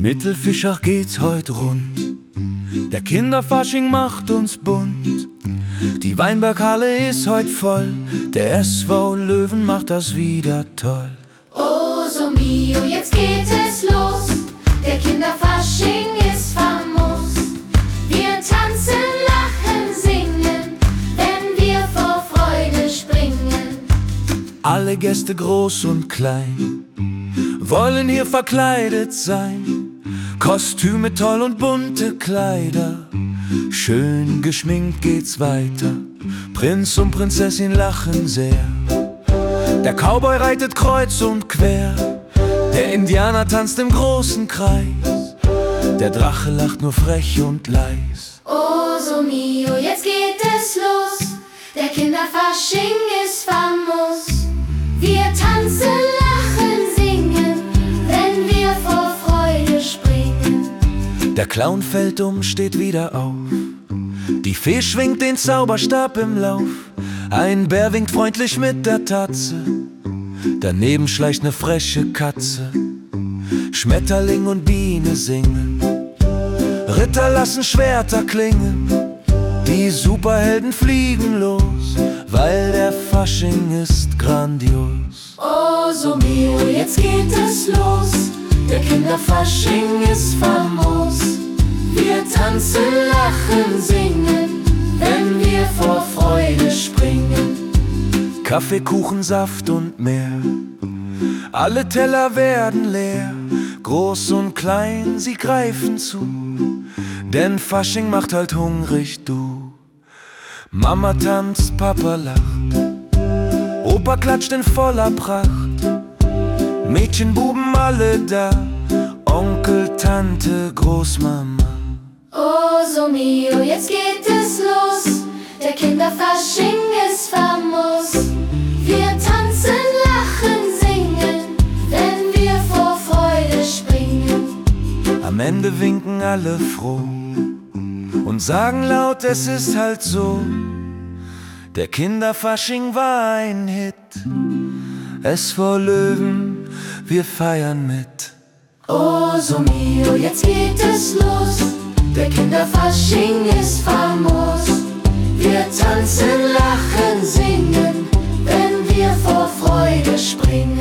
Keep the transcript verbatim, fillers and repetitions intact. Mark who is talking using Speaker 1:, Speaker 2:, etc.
Speaker 1: Mittelfischach geht's heut rund. Der Kinderfasching macht uns bunt. Die Weinberghalle ist heut voll. Der S V Löwen macht das wieder toll.
Speaker 2: Oh so mio, jetzt geht es los. Der Kinderfasching ist famos. Wir tanzen, lachen, singen, wenn wir vor Freude springen.
Speaker 1: Alle Gäste groß und klein wollen hier verkleidet sein. Kostüme toll und bunte Kleider. Schön geschminkt geht's weiter. Prinz und Prinzessin lachen sehr. Der Cowboy reitet kreuz und quer. Der Indianer tanzt im großen Kreis. Der Drache lacht nur frech und leis.
Speaker 2: Oh so mio, jetzt geht es los. Der Kinderfasching ist famos. Wir tanzen, lachen, singen, wenn wir vor Freude springen.
Speaker 1: Der Clown fällt um, steht wieder auf. Die Fee schwingt den Zauberstab im Lauf. Ein Bär winkt freundlich mit der Tatze. Daneben schleicht ne freche Katze. Schmetterling und Biene singen. Ritter lassen Schwerter klingen. Die Superhelden fliegen los, weil der Fasching ist grandios.
Speaker 2: Oh so mio, jetzt geht es los. Der Kinderfasching ist famos. Wir tanzen, lachen, singen, wenn wir vor Freude springen.
Speaker 1: Kaffee, Kuchen, Saft und mehr. Alle Teller werden leer. Groß und klein, sie greifen zu. Denn Fasching macht halt hungrig, du. Mama tanzt, Papa lacht. Opa klatscht in voller Pracht. Mädchen, Buben, alle da. Onkel, Tante, Großmama.
Speaker 2: Oh so mio, jetzt geht es los. Der Kinderfasching ist famos. Wir tanzen, lachen, singen, wenn wir vor Freude springen.
Speaker 1: Am Ende winken alle froh und sagen laut, es ist halt so. Der Kinderfasching war ein Hit. S V Löwen, wir feiern mit.
Speaker 2: Oh so mio, jetzt geht es los. Der Kinderfasching ist famos. Wir tanzen, lachen, singen, wenn wir vor Freude springen.